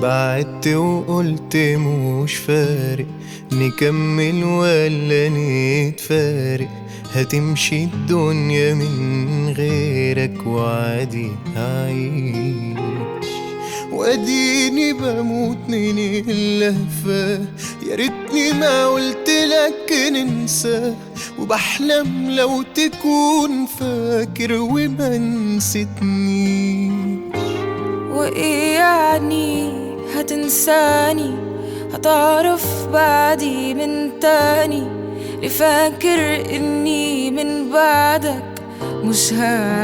بعدت وقلت مش فارق نكمل ولا نتفارق، هتمشي الدنيا من غيرك وعادي هعيش. واديني بموت من اللهفة، يا ريتني ما قلت لك ننسى، وبحلم لو تكون فاكر وما نسيتنيش. وإيه يعني هتنساني؟ هتعرف بعدي من تاني؟ ليه فاكر إني من بعدك مش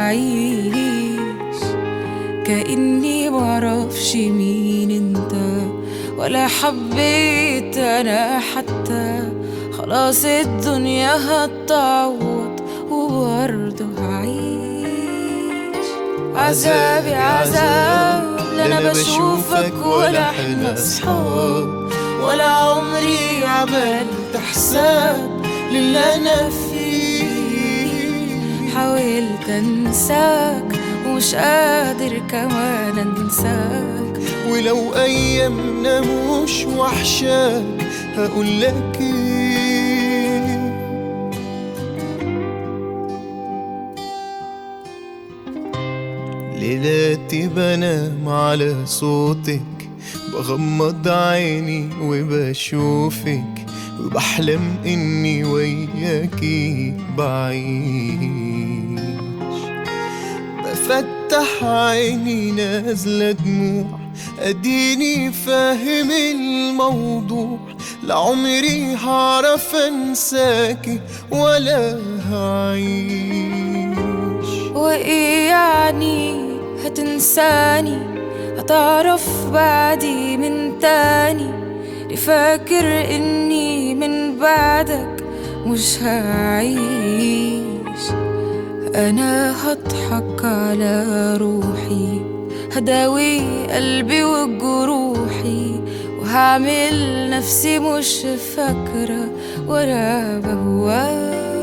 هعيش؟ كأني معرفش مين انت ولا حبيت أنا حتى. خلاص الدنيا هتعوض وبرضه هعيش. عذابي عذاب، لا أنا بشوفك ولا احنا صحاب، ولا عمري عملت حساب للي أنا فيه. حاولت أنساك ومش قادر كمان أنساك، ولو أيامنا مش وحشاك هقولك ايه. ليلاتي بنام على صوتك، بغمض عيني وبشوفك، وبحلم اني وياكي بعيش. بفتح عيني نازلة دموع، اديني فاهم الموضوع، لعمري هعرف انساكي ولا هعيش. وإيه يعني هتنساني؟ هتعرف بعدي من تاني؟ ليه فاكر إني من بعدك مش هعيش؟ أنا هضحك على روحي، هداوي قلبي وجروحي، وهعمل نفسي مش فاكرة ولا بهواك.